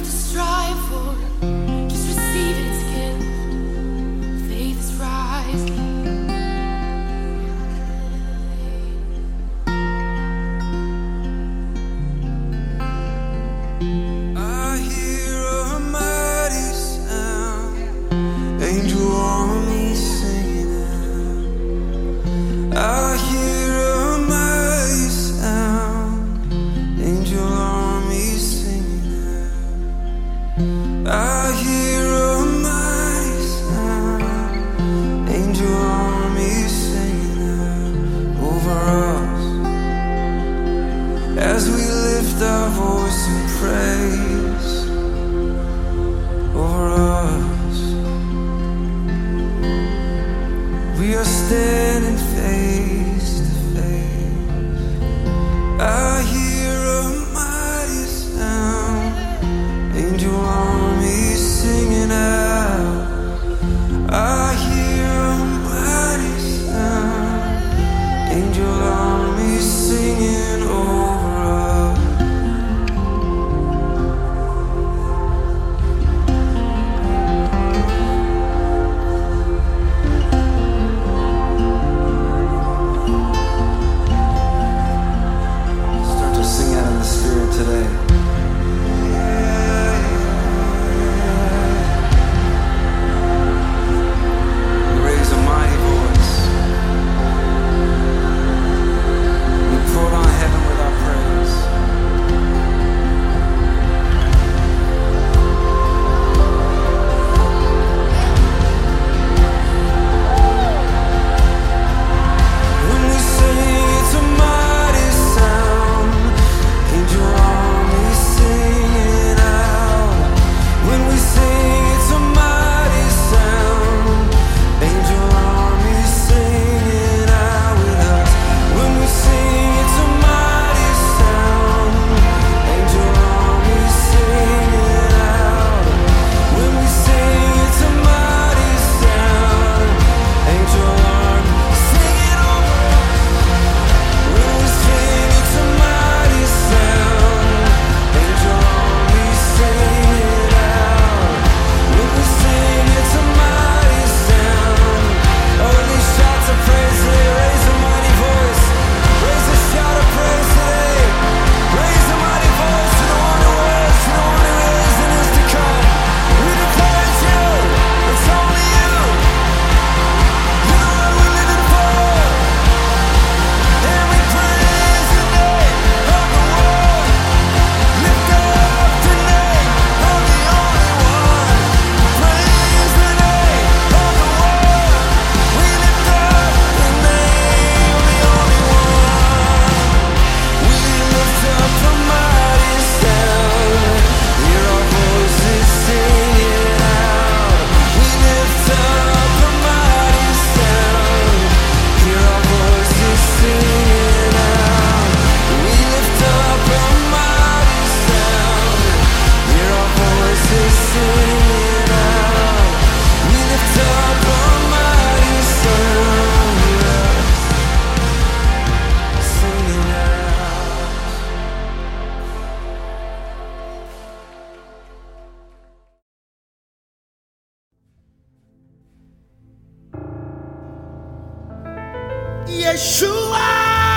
Yeshua,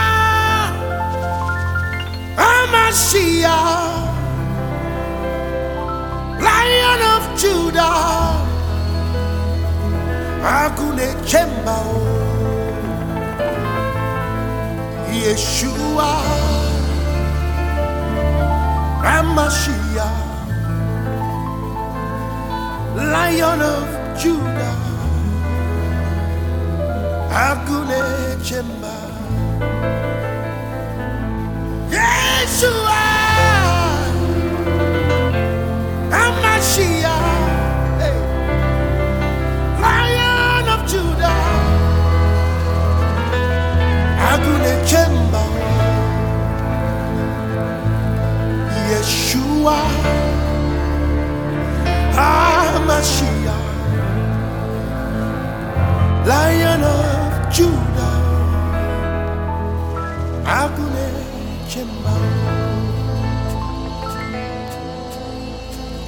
Amashiach, Lion of Judah, Agune Chemba, Yeshua, Amashiach, Lion of Judah, Agune Chemba, Yeshua, Amashiach, hey, Lion of Judah, Agune Chemba, Yeshua, Amashiach, Lion of Judah, Agune Chemba.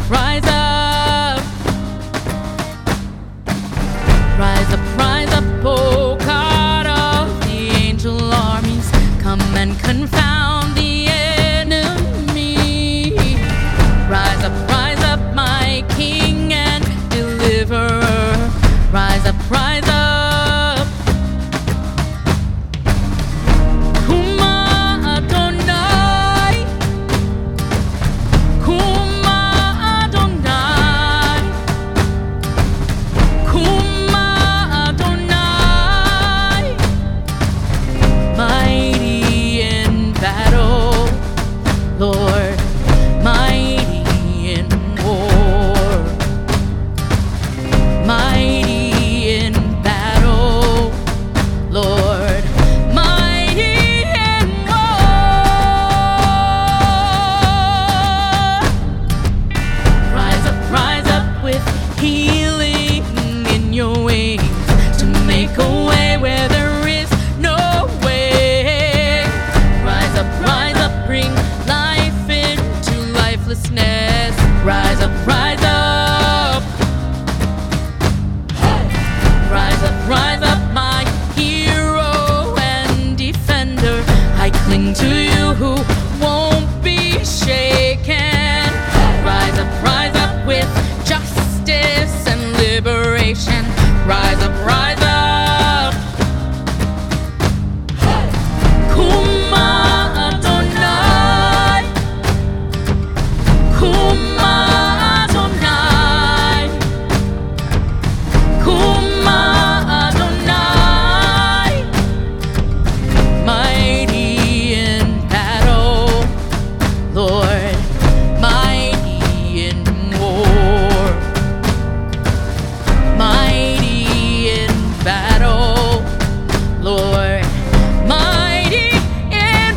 rise up. Rise up, oh God of the angel armies. Come and confound the enemy. Rise up, my King and deliverer. Rise up, rise up. Lord, mighty in war, mighty in battle, Lord, mighty in war. Rise up with healing in your wings to make a way where there is no way. Rise up, bring life into lifelessness. Rise up, rise up. Rise up, my hero and defender. I cling to you who won't be shaken. Rise up with justice and liberation. Rise up, rise up. Lord, mighty in war, mighty in battle, Lord, mighty in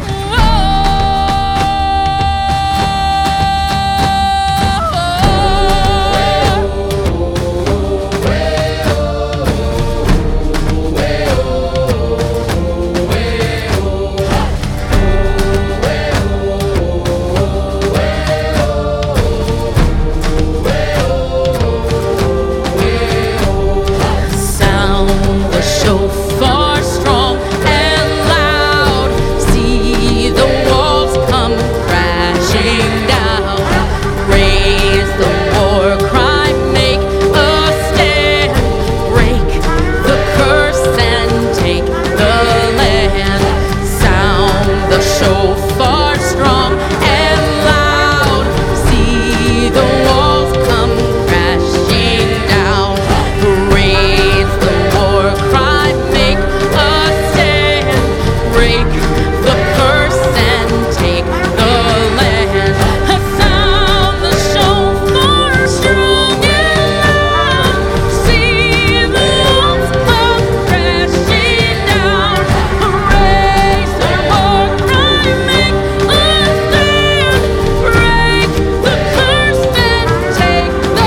shofar strong and loud, see the walls come crashing down. Raise the war cry, make a stand, break the curse and take the land. Sound the shofar strong and loud, see the walls come crashing down. Raise the war cry, make a stand, break the curse and take the land. Sound the shofar strong and loud, see the walls come crashing down. Raise the war cry, make a stand, break the curse and take the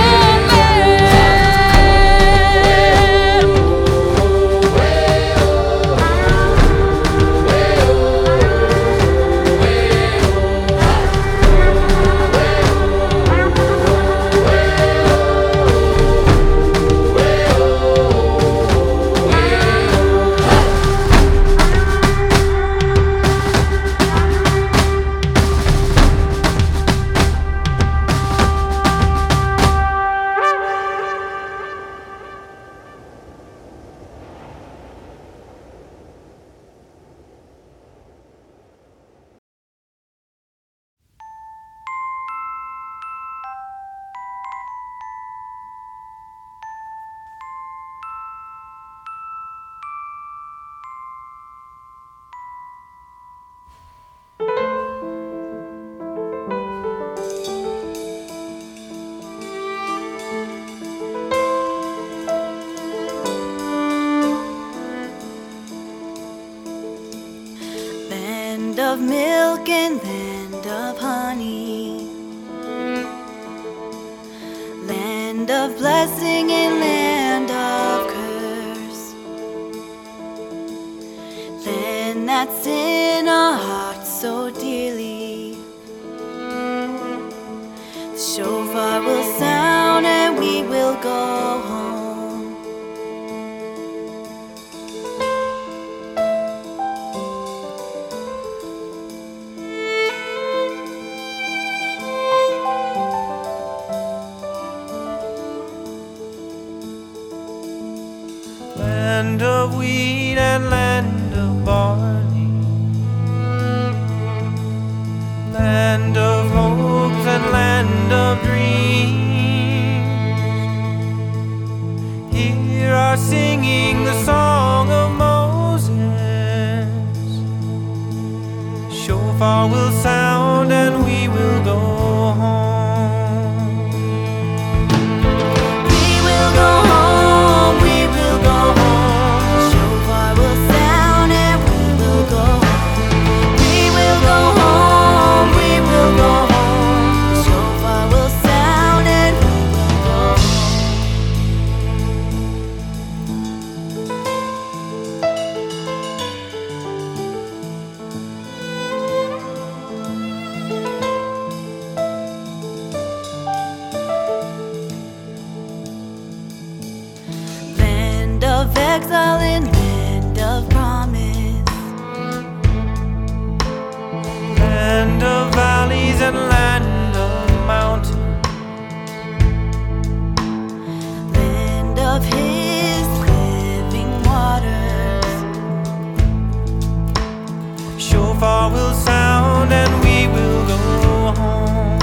land. Land of milk and land of honey, land of blessing and land of curse, land that's in our hearts so dearly. The shofar will sound and we will go home. Land of wheat and land of barley, land of hopes and land of dreams. Hear our singing the song of Moses. Shofar will sound and we will go home. We will go home, we will go home. Shofar will sound and we will go home. We will go home, we will go home. Shofar will sound and we will go land of exile and land of promise, land of valleys and land of mountains, land of his living waters. shofar will sound and we will go home.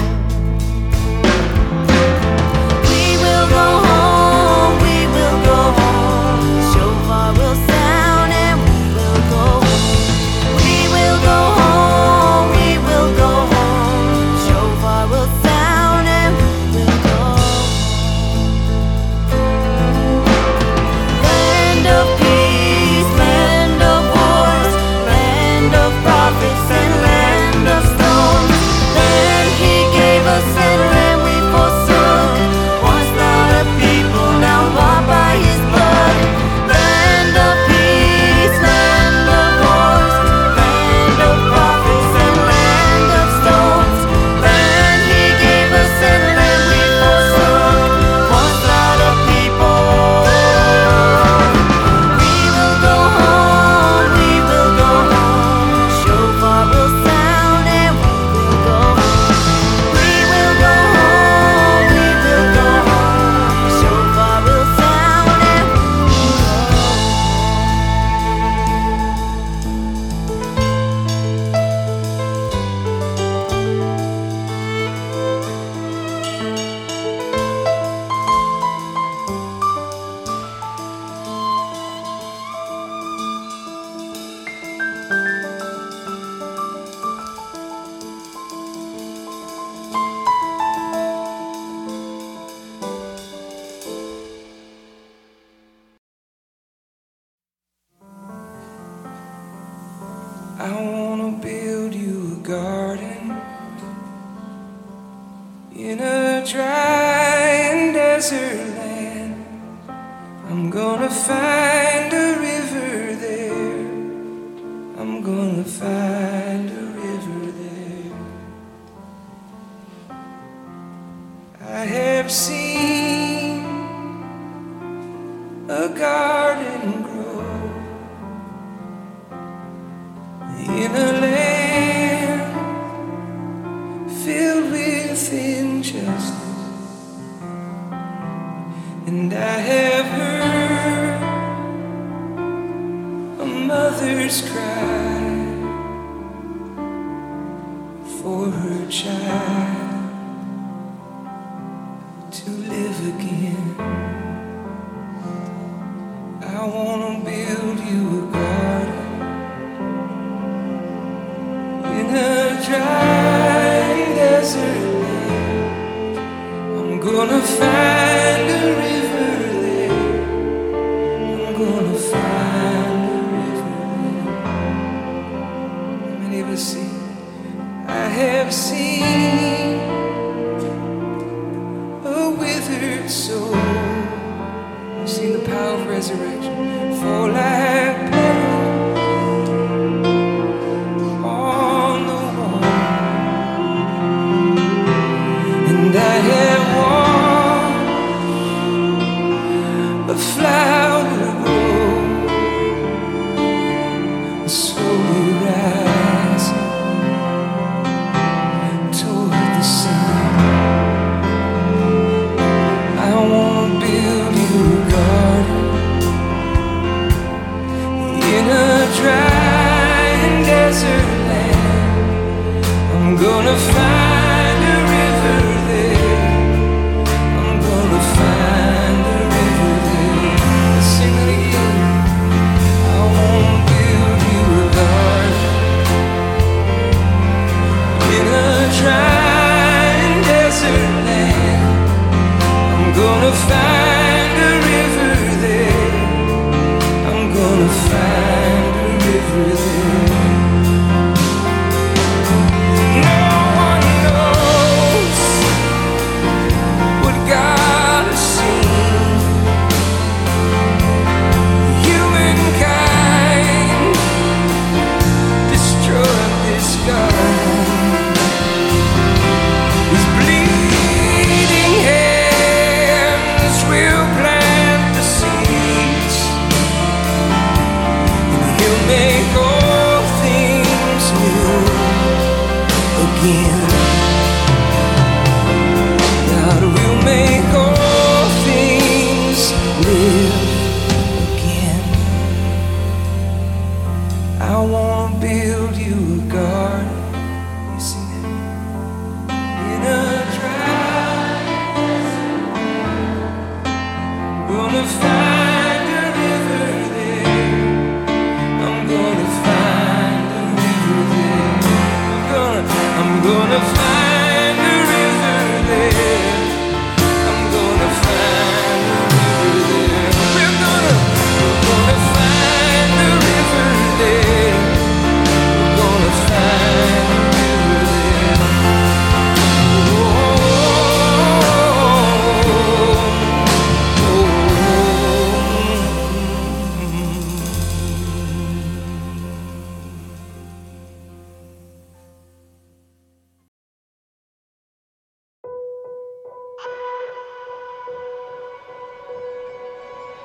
We will go home, we will go home. Shofar will sound and we will go home. We will go home, we will go home. Shofar will sound and we will go home. Land of peace, land of wars, land of prophets and land of storms. Land he gave us and land we forsook. Once not a people, now bought by his blood. Land of peace, land of wars, land of prophets and land of stones. Land he gave us and land we forsook. Once not a people. We will go home, we will go home. Shofar will sound and we will go home. We will go home, we will go home. Shofar will sound and we will go I wanna build you a garden in a dry and desert land. I'm gonna find a river there. I'm gonna find a river there. I have seen a garden grow in a land filled with injustice, and I have heard a mother's cry for her child to live again. I wanna build you a garden in a dry desert land. I'm gonna find a river there. I'm gonna find a river there. How many of us see? I have seen a withered soul. I've seen the power of resurrection fall like petals on the wall. And I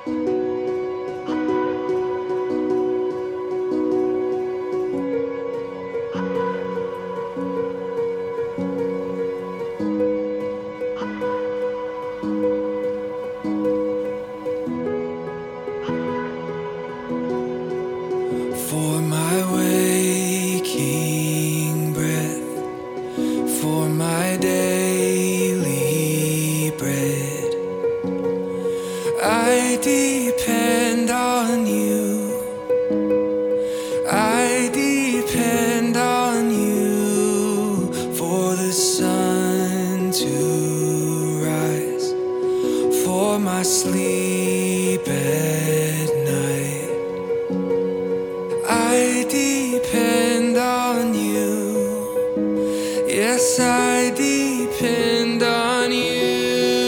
For my waking breath, for my daily bread, I depend on you. I depend on you for the sun to rise, for my sleep at night. I depend on you. Yes, I depend on you.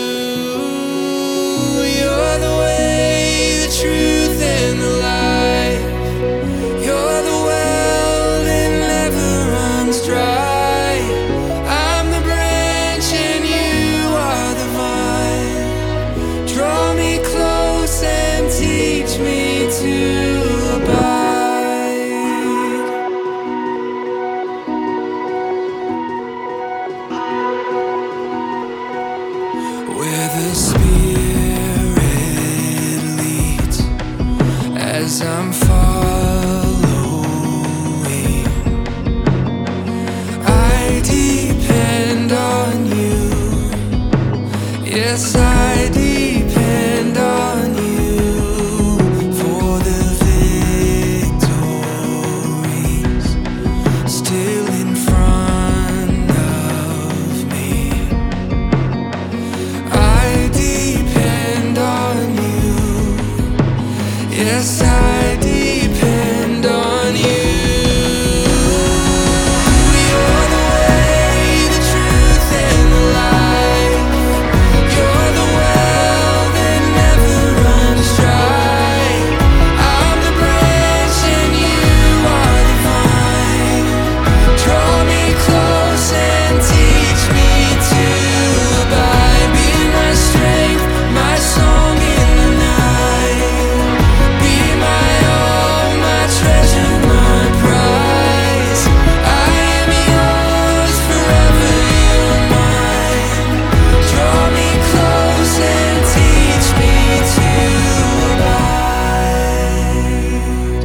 You're the way, the truth, and the life. You're the well that never runs dry. I'm the branch and you are the vine. Draw me close and teach me to abide. Where the Spirit leads, as I'm following, I depend on you. Yes, I depend on you for the victories still in front of me. I depend on you. Yes, I depend on you. You're the way, the truth, and the life. You're the well that never runs dry. I'm the branch and you are the vine. Draw me close and teach me to abide. Be my strength, my song in the night. Be my all, my treasure, my prize. I am yours, forever you're mine. Draw me close and teach me to abide.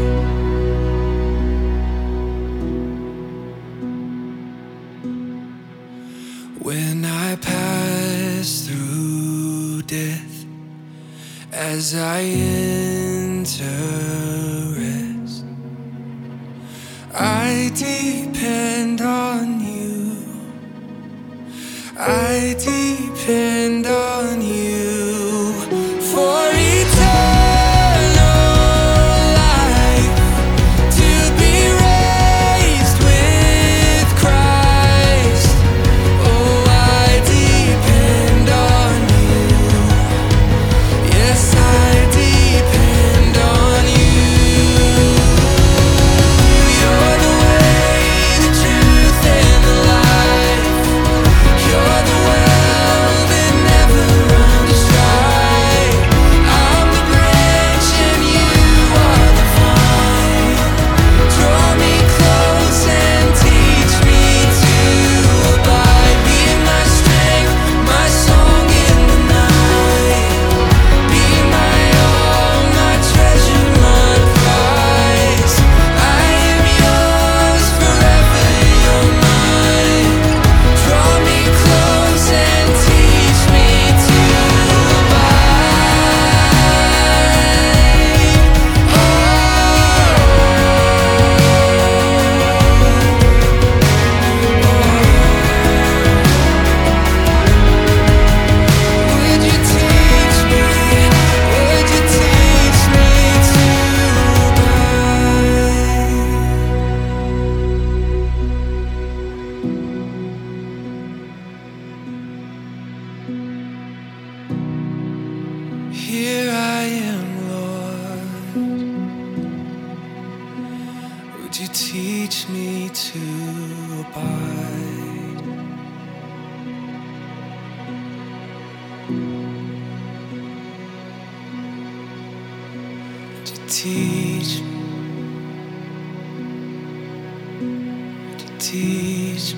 When I pass through death, as I enter rest, I depend on you. I depend on you for eternal life, to be raised with Christ. Oh, I depend on you. Yes, I depend on you. You're the way, the truth, and the life. You're the well that never runs dry. I'm the branch and you are the vine. Draw me close and teach me to abide. Be my strength, my song in the night. Be my all, my treasure, my prize. I am yours, forever you're mine. Draw me close and teach me to would you teach me? Would you teach me to abide? Here I am, Lord. Would you teach me to abide? teach, to teach.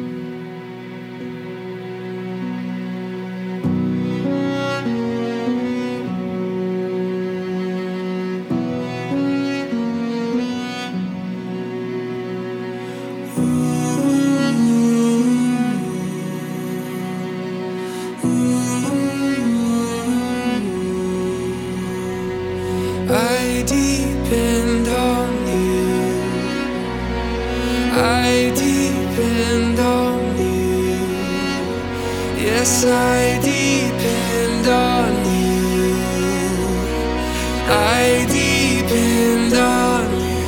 I depend on you. I depend on you. Yes, I depend on you. I depend on you.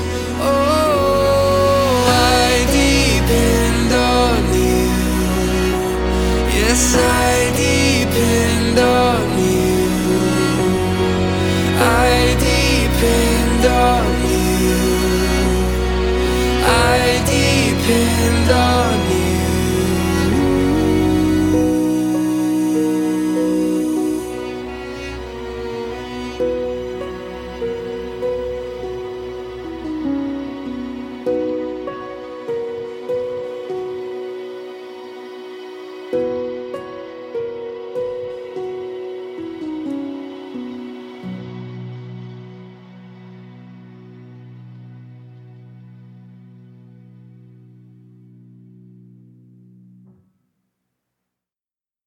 Oh, I depend on you. Yes, I depend on you. I depend on you. I depend on you.